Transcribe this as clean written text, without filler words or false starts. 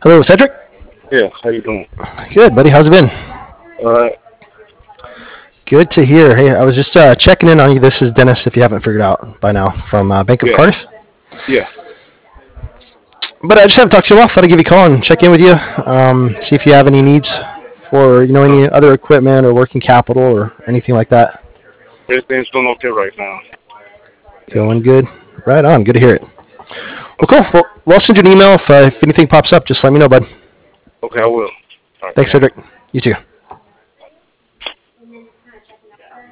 Hello, Cedric. Yeah, how you doing? Good, buddy. How's it been? All right. Good to hear. Hey, I was just checking in on you. This is Dennis, if you haven't figured out by now, from Bank of Yeah, Cardiff. yeah. But I just haven't talked to you in a while. Thought I'd give you a call and check in with you. See if you have any needs for Uh, any other equipment or working capital or anything like that. Everything's going okay right now. Yeah. Going good. Right on. Good to hear it. Well, Okay. cool. Well, I'll send you an email if anything pops up. Just let me know, bud. Okay, I will. All right. Thanks, Thanks. Cedric. You too.